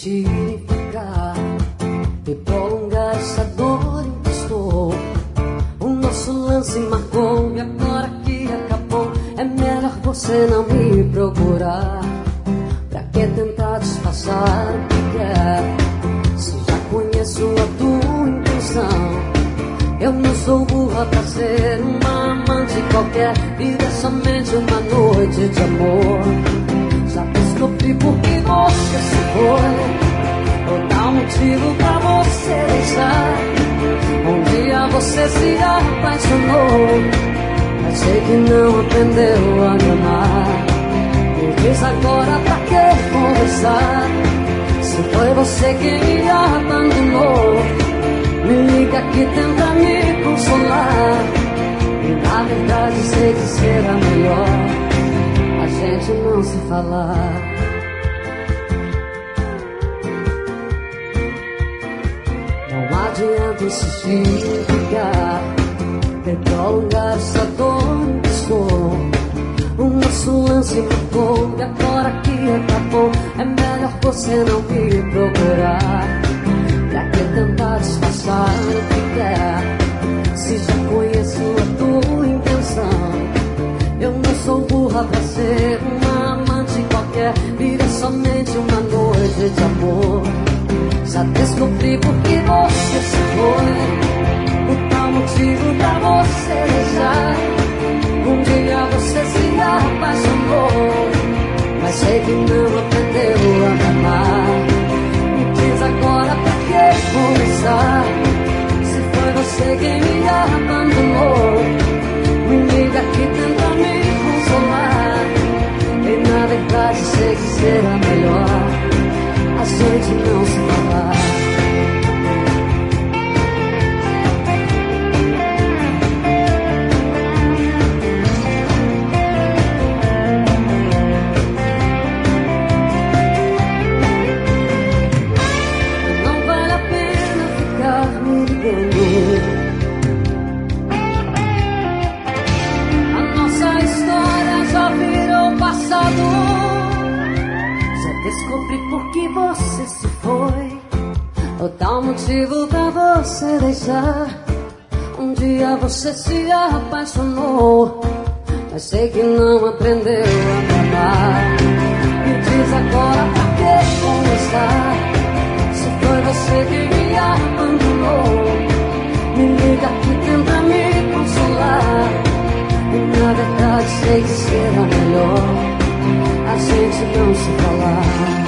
insistir em ficar e prolongar essa dor em que estou. O nosso lance marcou e agora que acabou, é melhor você não me procurar. Pra que tentar disfarçar o que quer, se já conheço a tua intenção? Eu não sou burra pra ser uma amante qualquer, vida é somente uma noite de amor. Já descobri por que você se foi, vou dar um motivo pra você deixar. Um dia você se apaixonou, mas sei que não aprendeu a me amar. Me diz agora pra que conversar, se foi você quem me abandonou. Me liga que tenta me consolar, e na verdade sei que será melhor a gente não se falar. Não adianta insistir em ficar e prolongar essa dor que estou. O nosso lance marcou e agora que acabou, é melhor você não me procurar. Pra que tentar disfarçar o que quer, se já conheço a tua intenção? Eu não sou burra pra ser uma amante qualquer, vida é somente uma noite de amor. Já descobri por que você se foi, o tal motivo pra você deixar. Um dia você se apaixonou, mas sei que não aprendeu a me amar. Me diz agora pra que começar, se foi você quem me abandonou. Me liga que tenta me consolar, e na verdade sei que será melhor a gente não se falar. A nossa história já virou passado. Já descobri por que você se foi, o tal motivo pra você deixar. Um dia você se apaixonou, mas sei que não aprendeu a me amar. Me diz agora pra que conversar, se foi você que me abandonou. Me liga que tenta me consolar, e na verdade sei que será melhor a gente não se falar.